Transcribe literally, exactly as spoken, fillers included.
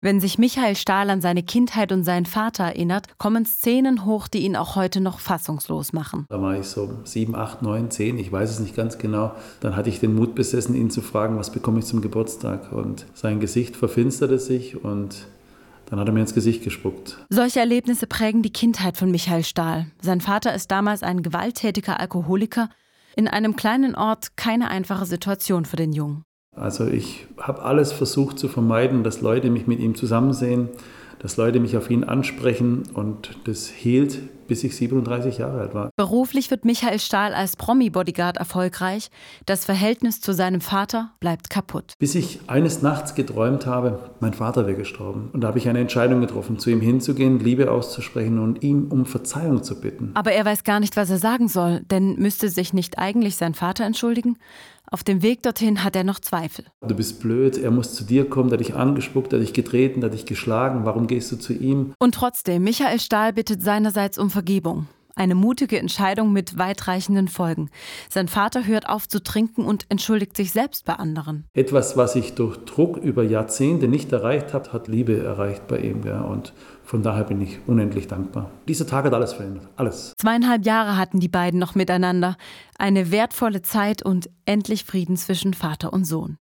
Wenn sich Michael Stahl an seine Kindheit und seinen Vater erinnert, kommen Szenen hoch, die ihn auch heute noch fassungslos machen. Da war ich so sieben, acht, neun, zehn, ich weiß es nicht ganz genau. Dann hatte ich den Mut besessen, ihn zu fragen, was bekomme ich zum Geburtstag? Und sein Gesicht verfinsterte sich und dann hat er mir ins Gesicht gespuckt. Solche Erlebnisse prägen die Kindheit von Michael Stahl. Sein Vater ist damals ein gewalttätiger Alkoholiker. In einem kleinen Ort keine einfache Situation für den Jungen. Also ich habe alles versucht zu vermeiden, dass Leute mich mit ihm zusammen sehen, dass Leute mich auf ihn ansprechen und das hielt, bis ich siebenunddreißig Jahre alt war. Beruflich wird Michael Stahl als Promi-Bodyguard erfolgreich. Das Verhältnis zu seinem Vater bleibt kaputt. Bis ich eines Nachts geträumt habe, mein Vater wäre gestorben. Und da habe ich eine Entscheidung getroffen, zu ihm hinzugehen, Liebe auszusprechen und ihm um Verzeihung zu bitten. Aber er weiß gar nicht, was er sagen soll, denn müsste sich nicht eigentlich sein Vater entschuldigen? Auf dem Weg dorthin hat er noch Zweifel. Du bist blöd, er muss zu dir kommen, der hat dich angespuckt, der hat dich getreten, der hat dich geschlagen, warum gehst du zu ihm? Und trotzdem, Michael Stahl bittet seinerseits um Vergebung. Eine mutige Entscheidung mit weitreichenden Folgen. Sein Vater hört auf zu trinken und entschuldigt sich selbst bei anderen. Etwas, was ich durch Druck über Jahrzehnte nicht erreicht habe, hat Liebe erreicht bei ihm. Ja, und von daher bin ich unendlich dankbar. Dieser Tag hat alles verändert, alles. Zweieinhalb Jahre hatten die beiden noch miteinander. Eine wertvolle Zeit und endlich Frieden zwischen Vater und Sohn.